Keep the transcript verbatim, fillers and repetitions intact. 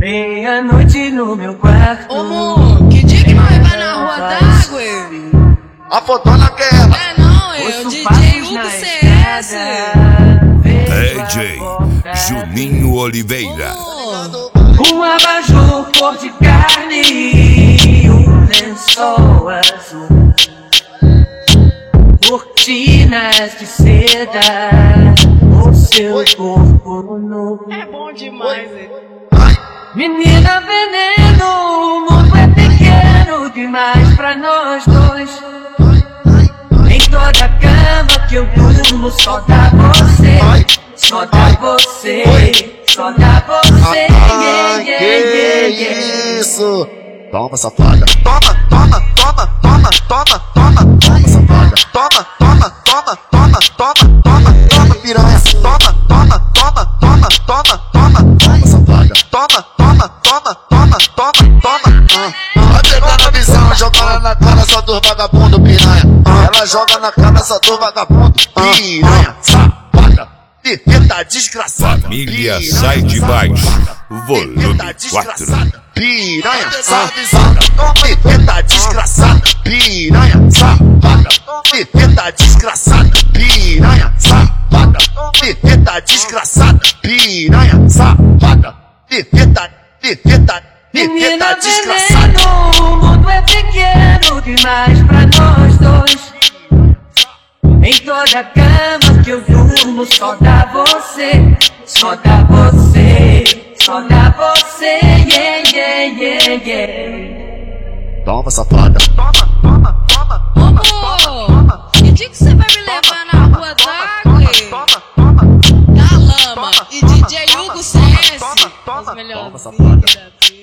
Meia-noite no meu quarto. Ô, amor, que dia que nós vai na rua d'água? A fotona que é ela. É não, é o D J Hugo C S. D J Juninho Oliveira. Um abajur cor de carne e um lençol azul, cortinas de seda, o seu corpo nu. É bom demais, hein? Menina veneno, o mundo é pequeno demais pra nós dois. Em toda a cama que eu durmo só dá você, só dá você, só dá você. Ai, que isso? Toma, safada. Toma, toma, toma, toma, toma, toma, toma, safada. Toma, toma, toma, toma, toma, toma, toma, piranha. Toma, toma, toma, toma, toma, toma, toma, safada. Toma, toma, toma, toma, toma, toma. Vai pegar na visão, joga ela na cara só dos vagabundo, piranha. Ela joga na cara só dos vagabundo, piranha, safada. Eita desgraçada. Família sai de baixo. Volume quatro. Piranha safada. Eita desgraçada. Piranha safada. Eita desgraçada. Piranha safada. Eita desgraçada. Piranha safada. Eita, eita, eita desgraçada. O mundo é pequeno demais pra nós dois. Em toda a cama que eu durmo só dá você, só dá você, só dá você, yeah, yeah, yeah, yeah. Toma, safada. Toma, toma, toma, toma, Amor, que dia que você vai me levar na rua d'água? Da Lama e D J Hugo C S. Os melhores da vida.